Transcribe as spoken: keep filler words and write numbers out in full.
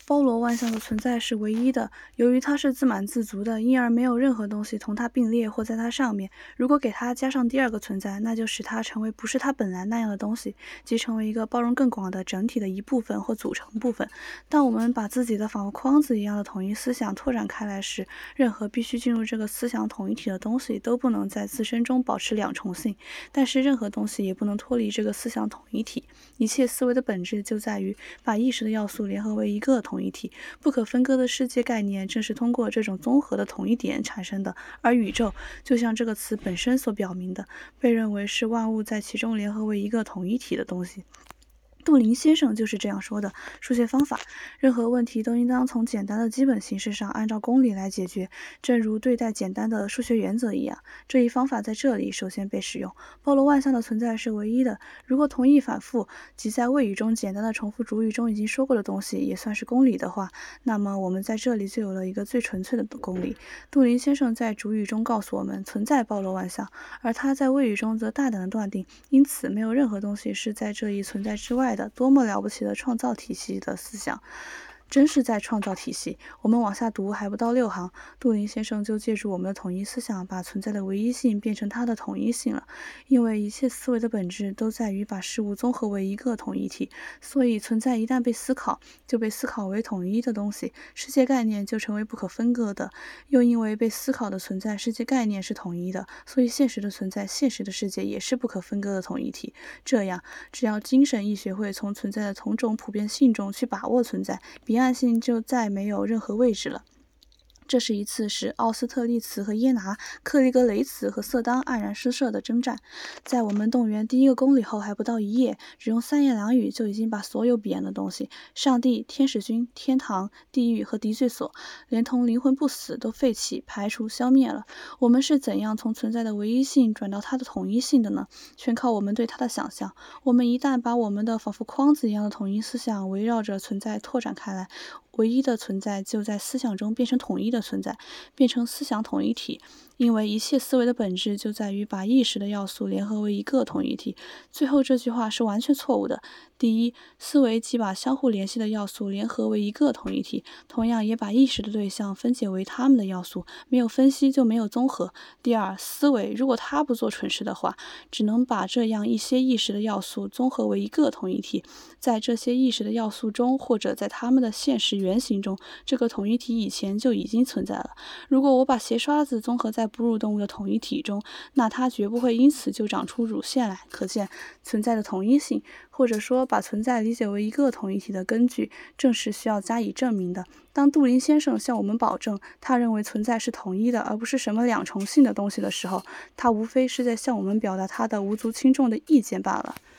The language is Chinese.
包罗万象的存在是唯一的，由于它是自满自足的，因而没有任何东西同它并列或在它上面。如果给它加上第二个存在，那就使它成为不是它本来那样的东西，即成为一个包容更广的整体的一部分或组成部分。当我们把自己的仿佛框子一样的统一思想拓展开来时，任何必须进入这个思想统一体的东西都不能在自身中保持两重性，但是任何东西也不能脱离这个思想统一体。一切思维的本质就在于把意识的要素联合为一个统一体，不可分割的世界概念正是通过这种综合的统一点产生的，而宇宙就像这个词本身所表明的，被认为是万物在其中联合为一个统一体的东西。杜林先生就是这样说的：数学方法，任何问题都应当从简单的基本形式上按照公理来解决，正如对待简单的数学原则一样。这一方法在这里首先被使用。包罗万象的存在是唯一的，如果同义反复，即在谓语中简单的重复主语中已经说过的东西也算是公理的话，那么我们在这里就有了一个最纯粹的公理。杜林先生在主语中告诉我们存在包罗万象，而他在谓语中则大胆的断定，因此没有任何东西是在这一存在之外的。多么了不起的创造体系的思想！真是在创造体系。我们往下读还不到六行，杜林先生就借助我们的统一思想，把存在的唯一性变成它的统一性了。因为一切思维的本质都在于把事物综合为一个统一体，所以存在一旦被思考，就被思考为统一的东西，世界概念就成为不可分割的。又因为被思考的存在，世界概念是统一的，所以现实的存在，现实的世界也是不可分割的统一体。这样，只要精神亦学会从存在的同种普遍性中去把握存在，彼岸性就再没有任何位置了。这是一次使奥斯特利茨和耶拿、克利格雷茨和瑟当黯然失色的征战。在我们动员第一个公里后还不到一夜，只用三言两语就已经把所有彼岸的东西——上帝、天使君、天堂、地狱和敌罪所，连同灵魂不死都废弃、排除、消灭了。我们是怎样从存在的唯一性转到它的统一性的呢？全靠我们对它的想象。我们一旦把我们的仿佛框子一样的统一思想围绕着存在拓展开来，唯一的存在就在思想中变成统一的存在，变成思想统一体。因为一切思维的本质就在于把意识的要素联合为一个统一体。最后这句话是完全错误的。第一，思维即把相互联系的要素联合为一个统一体，同样也把意识的对象分解为它们的要素，没有分析就没有综合。第二，思维如果它不做蠢事的话，只能把这样一些意识的要素综合为一个统一体，在这些意识的要素中，或者在它们的现实原型中，这个统一体以前就已经存在了。如果我把鞋刷子综合在哺乳动物的统一体中，那它绝不会因此就长出乳腺来。可见存在的统一性，或者说把存在理解为一个统一体的根据，正是需要加以证明的。当杜林先生向我们保证他认为存在是统一的，而不是什么两重性的东西的时候，他无非是在向我们表达他的无足轻重的意见罢了。